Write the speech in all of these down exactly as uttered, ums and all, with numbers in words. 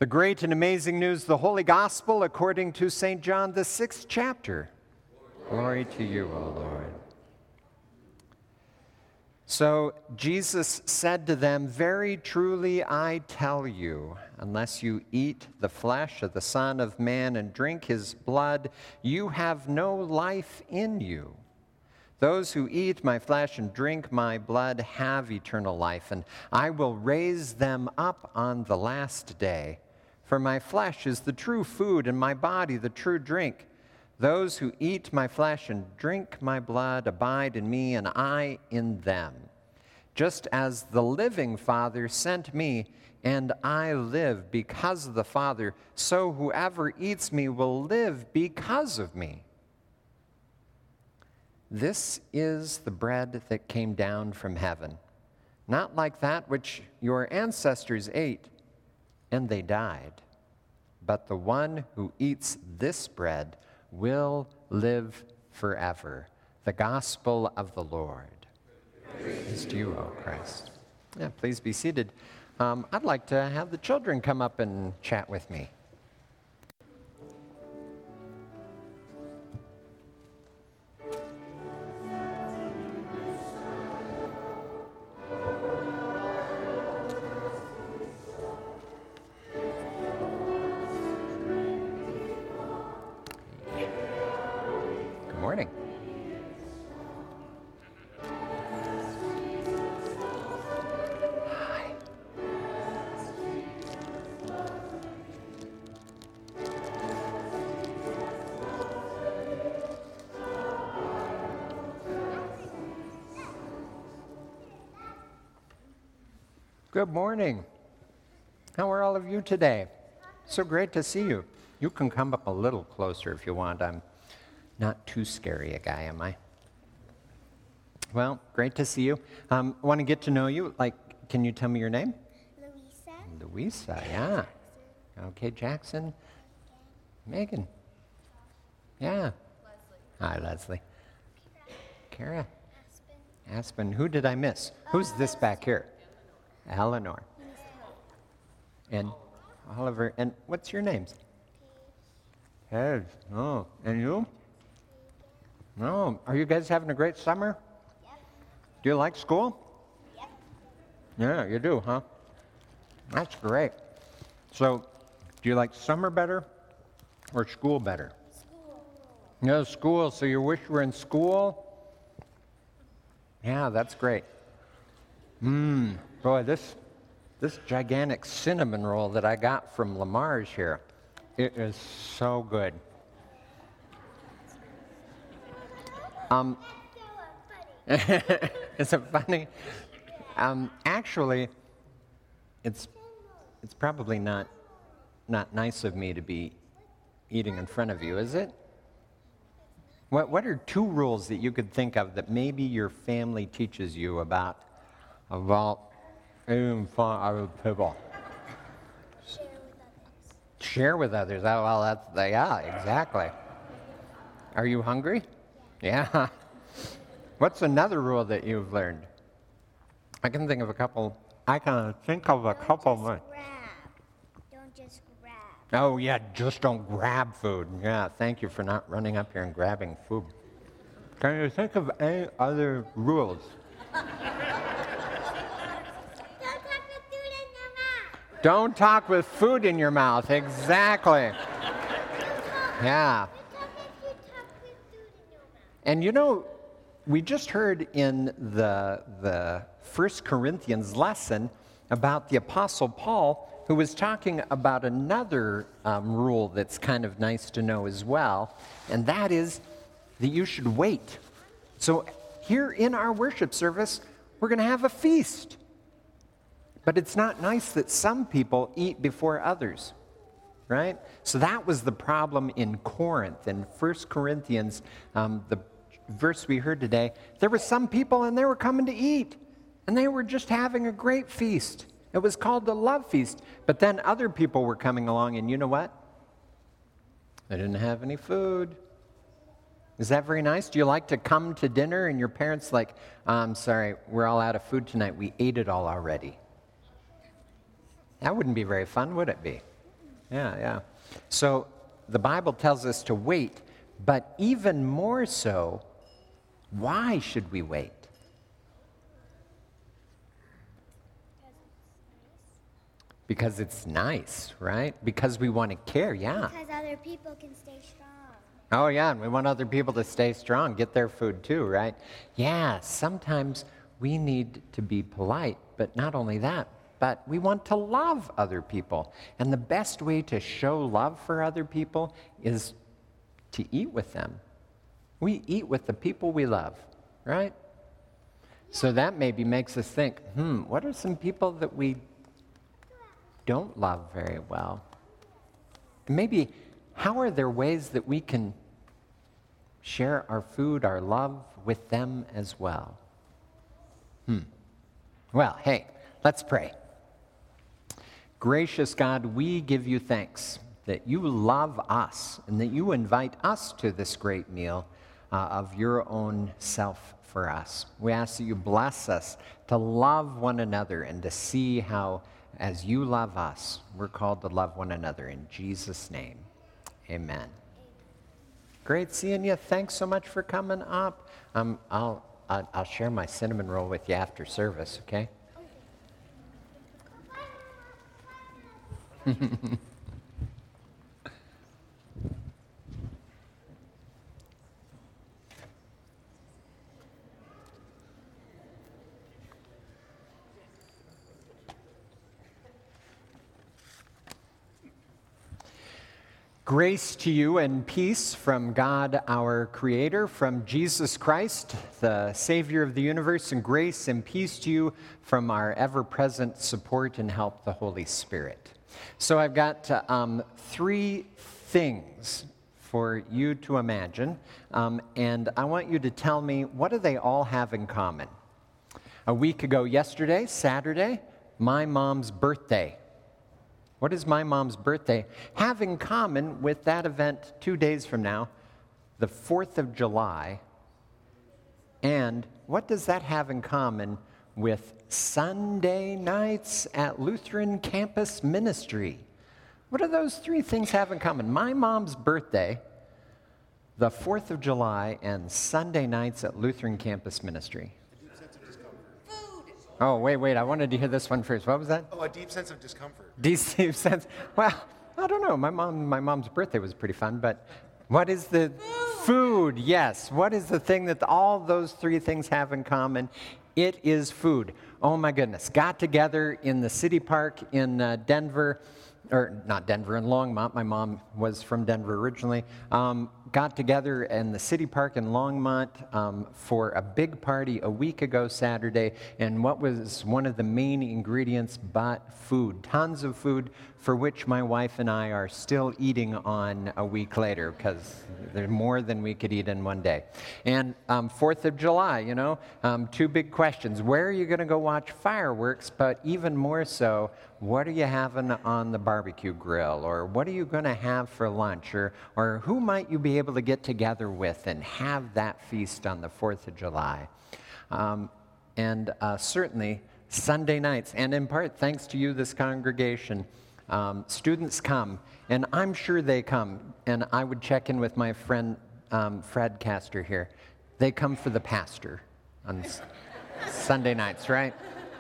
The great and amazing news, the Holy Gospel according to Saint John, the sixth chapter. Glory to you, O Lord. So Jesus said to them, "Very truly I tell you, unless you eat the flesh of the Son of Man and drink his blood, you have no life in you. Those who eat my flesh and drink my blood have eternal life, and I will raise them up on the last day. For my flesh is the true food, and my body the true drink. Those who eat my flesh and drink my blood abide in me, and I in them. Just as the living Father sent me, and I live because of the Father, so whoever eats me will live because of me. This is the bread that came down from heaven, not like that which your ancestors ate, and they died. But the one who eats this bread will live forever." The gospel of the Lord. Praise to you, O Christ. Yeah, please be seated. Um, I'd like to have the children come up and chat with me. Good morning. Hi. Good morning. How are all of you today? So great to see you. You can come up a little closer if you want. I'm not too scary a guy, am I? Well, great to see you. Um, I want to get to know you. Like, can you tell me your name? Louisa. Louisa, yeah. Okay, Jackson. Megan. Yeah. Leslie. Hi, Leslie. Kara. Aspen. Aspen. Who did I miss? Who's this back here? Eleanor. And Oliver. And what's your names? Ted. Oh, and you? No. Are you guys having a great summer? Yep. Do you like school? Yep. Yeah, you do, huh? That's great. So, do you like summer better or school better? School. No, school. So you wish you were in school? Yeah, that's great. Mmm, boy, this this gigantic cinnamon roll that I got from Lamar's here, it is so good. Um, is it funny? Um, actually, it's it's probably not not nice of me to be eating in front of you, is it? What what are two rules that you could think of that maybe your family teaches you about about eating in front of other people? Share with others. Share with others. Oh, well, that's the, yeah, exactly. Are you hungry? Yeah. What's another rule that you've learned? I can think of a couple. I can think of a Don't couple just more. grab. Don't just grab. Oh, yeah, just don't grab food. Yeah, thank you for not running up here and grabbing food. Can you think of any other rules? Don't talk with food in your mouth. Don't talk with food in your mouth. Exactly. Yeah. Don't talk if you talk with food in your mouth. And you know, we just heard in the the First Corinthians lesson about the Apostle Paul, who was talking about another um, rule that's kind of nice to know as well, and that is that you should wait. So here in our worship service, we're going to have a feast. But it's not nice that some people eat before others, right? So that was the problem in Corinth. In First Corinthians, um, the verse we heard today, there were some people and they were coming to eat, and they were just having a great feast. It was called the love feast. But then other people were coming along, and you know what? They didn't have any food. Is that very nice? Do you like to come to dinner and your parents like, I'm sorry, we're all out of food tonight. We ate it all already. That wouldn't be very fun, would it be? Yeah, yeah. So the Bible tells us to wait, but even more so, why should we wait? Because it's nice, right? Because we want to care, yeah. Because other people can stay strong. Oh, yeah, and we want other people to stay strong, get their food too, right? Yeah, sometimes we need to be polite, but not only that, but we want to love other people. And the best way to show love for other people is to eat with them. We eat with the people we love, right? So that maybe makes us think, hmm, what are some people that we don't love very well? Maybe how are there ways that we can share our food, our love with them as well? Hmm. Well, hey, let's pray. Gracious God, we give you thanks that you love us and that you invite us to this great meal uh, of your own self for us. We ask that you bless us to love one another and to see how, as you love us, we're called to love one another. In Jesus' name, amen. Great seeing you. Thanks so much for coming up. Um, I'll, I'll I'll share my cinnamon roll with you after service, okay? Grace to you and peace from God our Creator, from Jesus Christ, the Savior of the universe, and grace and peace to you from our ever-present support and help, the Holy Spirit. So I've got uh, um, three things for you to imagine, um, and I want you to tell me, what do they all have in common? A week ago yesterday, Saturday, my mom's birthday. What does my mom's birthday have in common with that event two days from now, the fourth of July? And what does that have in common with Sunday nights at Lutheran Campus Ministry? What do those three things have in common? My mom's birthday, the fourth of July, and Sunday nights at Lutheran Campus Ministry. Oh, wait, wait, I wanted to hear this one first. What was that? Oh, a deep sense of discomfort. Deep sense. Well, I don't know. My mom, my mom's birthday was pretty fun, but what is the food? Yes. What is the thing that all those three things have in common? It is food. Oh my goodness. Got together in the city park in uh, Denver, or not Denver, in Longmont. My mom was from Denver originally. Um, got together in the city park in Longmont um, for a big party a week ago Saturday, and what was one of the main ingredients but food. Tons of food for which my wife and I are still eating on a week later, because there's more than we could eat in one day. And um, fourth of July, you know, um, two big questions. Where are you going to go watch fireworks? But even more so, what are you having on the barbecue grill? Or what are you going to have for lunch? Or, or who might you be able to get together with and have that feast on the fourth of July? Um, and uh, certainly Sunday nights, and in part thanks to you, this congregation, um, students come, and I'm sure they come, and I would check in with my friend um, Fred Castor here. They come for the pastor on s- Sunday nights, right?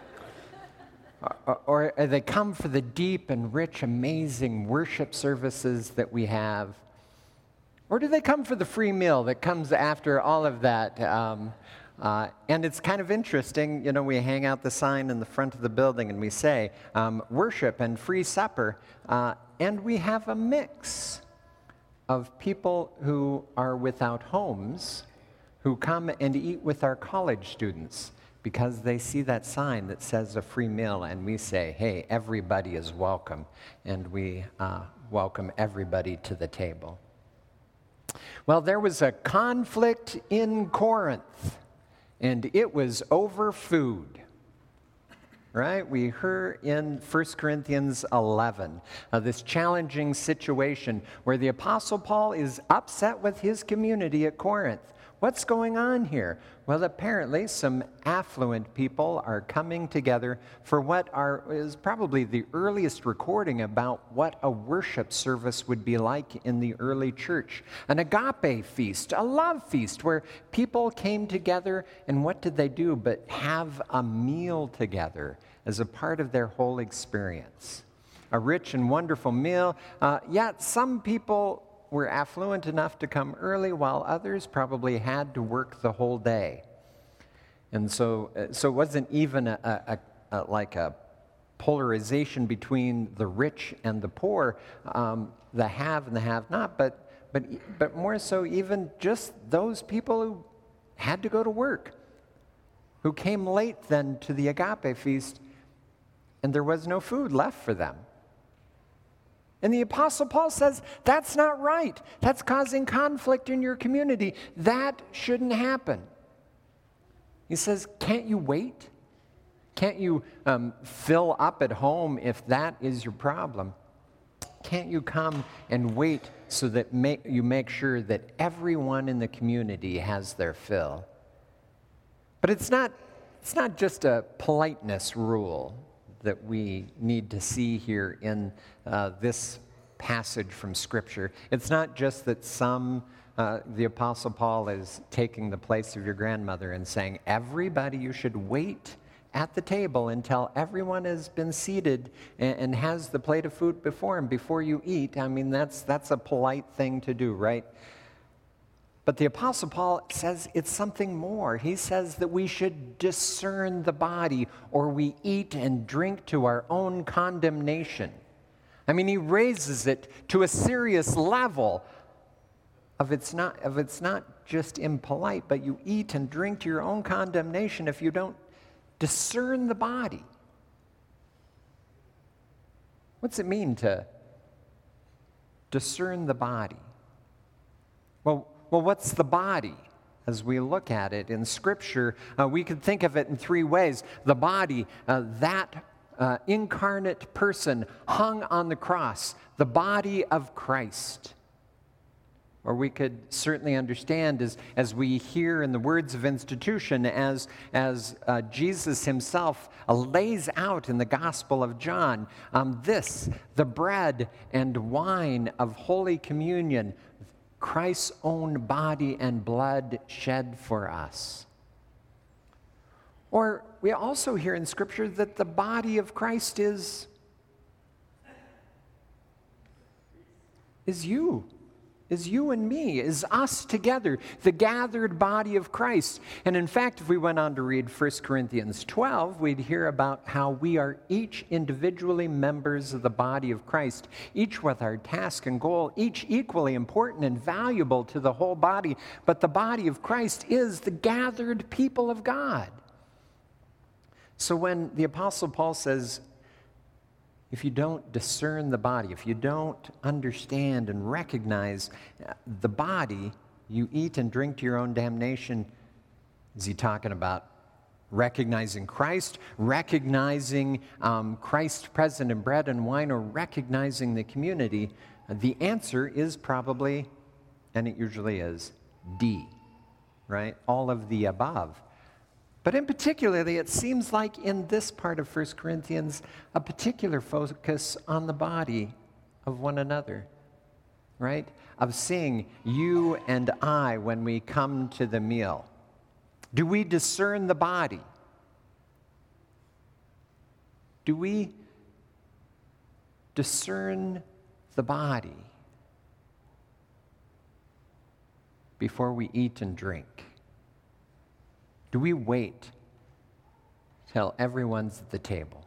Or, or they come for the deep and rich, amazing worship services that we have? Or do they come for the free meal that comes after all of that? Um, uh, and it's kind of interesting, you know, we hang out the sign in the front of the building and we say, um, worship and free supper, uh, and we have a mix of people who are without homes who come and eat with our college students, because they see that sign that says a free meal, and we say, hey, everybody is welcome, and we uh, welcome everybody to the table. Well, there was a conflict in Corinth, and it was over food. Right? We heard in First Corinthians eleven, uh, this challenging situation where the Apostle Paul is upset with his community at Corinth. What's going on here? Well, apparently some affluent people are coming together for what are, is probably the earliest recording about what a worship service would be like in the early church. An agape feast, a love feast, where people came together, and what did they do but have a meal together as a part of their whole experience? A rich and wonderful meal, uh, yet some people were affluent enough to come early, while others probably had to work the whole day. And so, uh, so it wasn't even a, a, a, like a polarization between the rich and the poor, um, the have and the have-not, but, but, but more so even just those people who had to go to work, who came late then to the agape feast, and there was no food left for them. And the Apostle Paul says, that's not right. That's causing conflict in your community. That shouldn't happen. He says, can't you wait? Can't you um, fill up at home if that is your problem? Can't you come and wait so that make, you make sure that everyone in the community has their fill? But it's not, it's not just a politeness rule that we need to see here in uh, this passage from Scripture. It's not just that some, uh, the Apostle Paul is taking the place of your grandmother and saying, everybody, you should wait at the table until everyone has been seated and, and has the plate of food before him before you eat. I mean, that's, that's a polite thing to do, right? But the Apostle Paul says it's something more. He says that we should discern the body, or we eat and drink to our own condemnation. I mean, he raises it to a serious level of it's not, of it's not just impolite, but you eat and drink to your own condemnation if you don't discern the body. What's it mean to discern the body? Well, Well, what's the body? As we look at it in Scripture, uh, we could think of it in three ways. The body, uh, that uh, incarnate person hung on the cross, the body of Christ. Or we could certainly understand as, as we hear in the words of institution, as, as uh, Jesus himself uh, lays out in the Gospel of John, um, this, the bread and wine of Holy Communion, Christ's own body and blood shed for us. Or we also hear in Scripture that the body of Christ is, is you. Is you and me, is us together, the gathered body of Christ. And in fact, if we went on to read First Corinthians twelve, we'd hear about how we are each individually members of the body of Christ, each with our task and goal, each equally important and valuable to the whole body. But the body of Christ is the gathered people of God. So when the Apostle Paul says, if you don't discern the body, if you don't understand and recognize the body, you eat and drink to your own damnation. Is he talking about recognizing Christ, recognizing um, Christ present in bread and wine, or recognizing the community? The answer is probably, and it usually is, D, right? All of the above. But in particularly, it seems like in this part of First Corinthians, a particular focus on the body of one another, right? Of seeing you and I when we come to the meal. Do we discern the body? Do we discern the body before we eat and drink? Do we wait till everyone's at the table?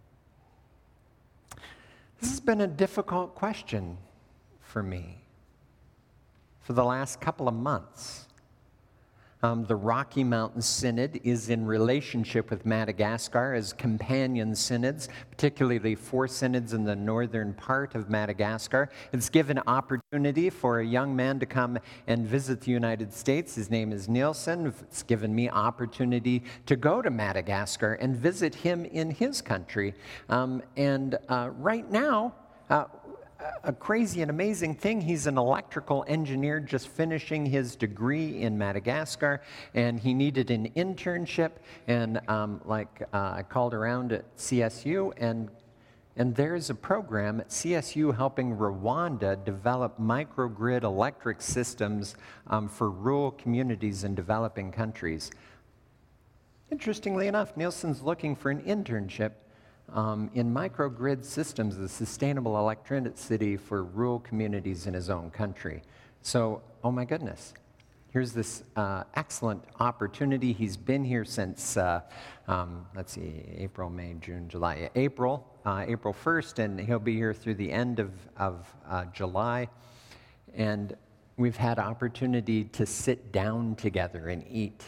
This has been a difficult question for me for the last couple of months. Um, the Rocky Mountain Synod is in relationship with Madagascar as companion synods, particularly the four synods in the northern part of Madagascar. It's given opportunity for a young man to come and visit the United States. His name is Nielsen. It's given me opportunity to go to Madagascar and visit him in his country. Um, and uh, right now, uh, a crazy and amazing thing. He's an electrical engineer just finishing his degree in Madagascar, and he needed an internship. And um, like uh, I called around at C S U, and and there's a program at C S U helping Rwanda develop microgrid electric systems um, for rural communities in developing countries. Interestingly enough, Nielsen's looking for an internship Um, in microgrid systems of sustainable electricity for rural communities in his own country. So, oh my goodness, here's this uh, excellent opportunity. He's been here since, uh, um, let's see, April, May, June, July, April, uh, April first, and he'll be here through the end of, of uh, July. And we've had opportunity to sit down together and eat.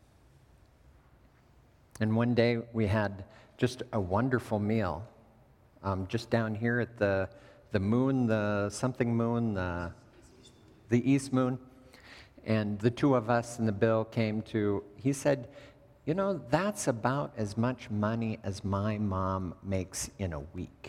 And one day we had just a wonderful meal, um, just down here at the the moon, the something moon, the, the East Moon. And the two of us and the bill came to, he said, you know, that's about as much money as my mom makes in a week.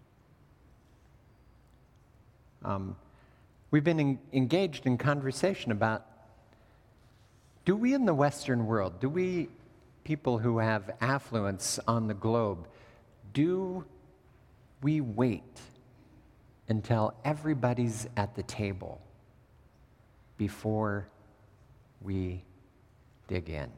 Um, we've been in, engaged in conversation about, do we in the Western world, do we people who have affluence on the globe, do we wait until everybody's at the table before we dig in?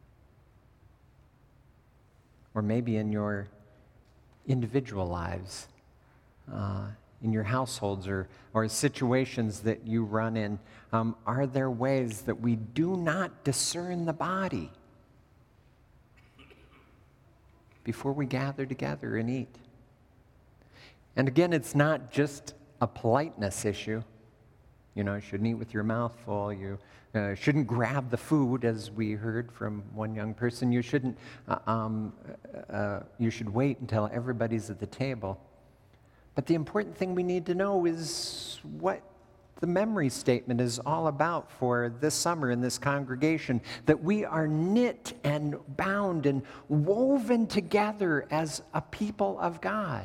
Or maybe in your individual lives, uh, in your households or, or situations that you run in, um, are there ways that we do not discern the body before we gather together and eat? And again, it's not just a politeness issue. You know, you shouldn't eat with your mouth full. You uh, shouldn't grab the food, as we heard from one young person. You shouldn't, uh, um, uh, you should wait until everybody's at the table. But the important thing we need to know is what the memory statement is all about for this summer in this congregation, that we are knit and bound and woven together as a people of God.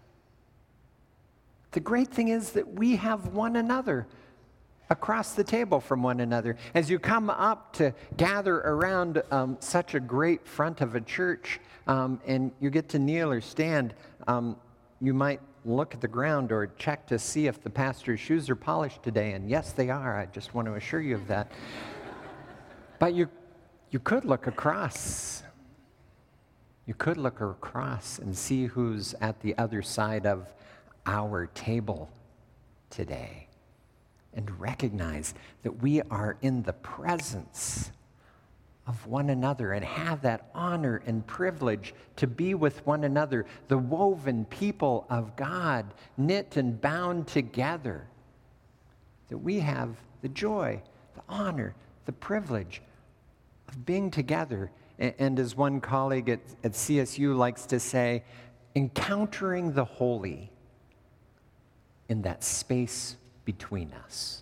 The great thing is that we have one another across the table from one another. As you come up to gather around um, such a great front of a church, um, and you get to kneel or stand, um, you might look at the ground or check to see if the pastor's shoes are polished today, and yes, they are. I just want to assure you of that. But you, you could look across. You could look across and see who's at the other side of our table today and recognize that we are in the presence of one another and have that honor and privilege to be with one another, the woven people of God, knit and bound together, that we have the joy, the honor, the privilege of being together. And, and as one colleague at, at C S U likes to say, encountering the holy in that space between us.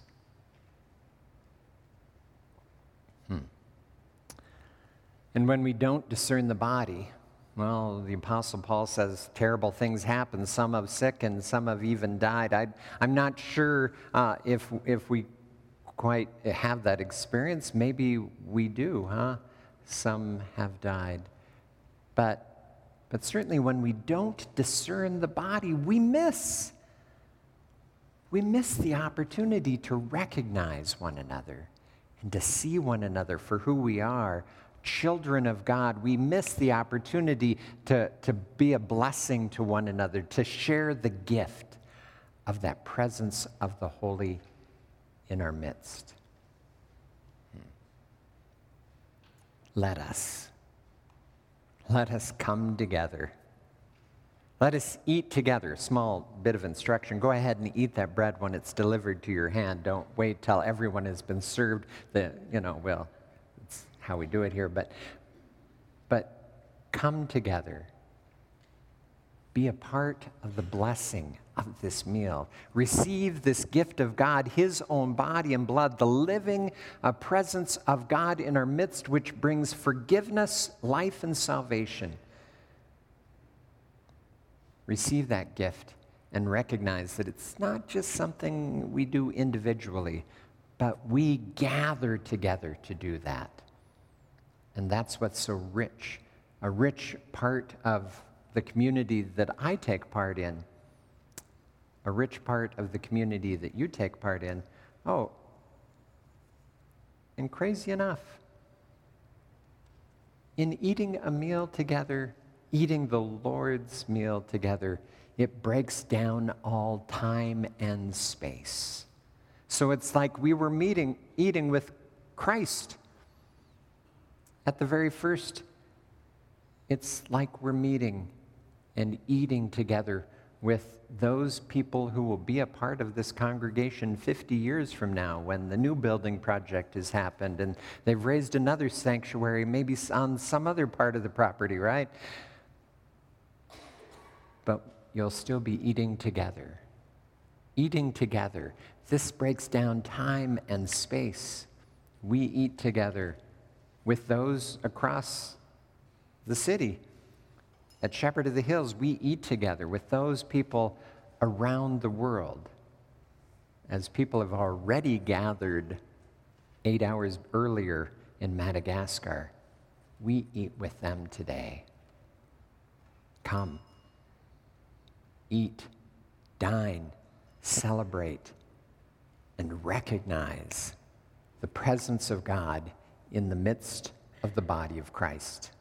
Hmm. And when we don't discern the body, well, the Apostle Paul says terrible things happen. Some have sick and some have even died. I, I'm not sure uh, if, if we quite have that experience. Maybe we do, huh? Some have died. But, but certainly when we don't discern the body, we miss. We miss the opportunity to recognize one another and to see one another for who we are, children of God. We miss the opportunity to, to be a blessing to one another, to share the gift of that presence of the holy in our midst. Let us, let us come together. Let us eat together. Small bit of instruction. Go ahead and eat that bread when it's delivered to your hand. Don't wait till everyone has been served. The, you know, well, it's how we do it here, but, but come together. Be a part of the blessing of this meal. Receive this gift of God, His own body and blood, the living uh, presence of God in our midst, which brings forgiveness, life, and salvation. Receive that gift and recognize that it's not just something we do individually, but we gather together to do that. And that's what's so rich, a rich part of the community that I take part in, a rich part of the community that you take part in. Oh, and crazy enough, in eating a meal together, eating the Lord's meal together, it breaks down all time and space. So it's like we were meeting, eating with Christ. At the very first, it's like we're meeting and eating together with those people who will be a part of this congregation fifty years from now when the new building project has happened and they've raised another sanctuary, maybe on some other part of the property, right? But you'll still be eating together. Eating together. This breaks down time and space. We eat together with those across the city. At Shepherd of the Hills, we eat together with those people around the world. As people have already gathered eight hours earlier in Madagascar, we eat with them today. Come, eat, dine, celebrate, and recognize the presence of God in the midst of the body of Christ.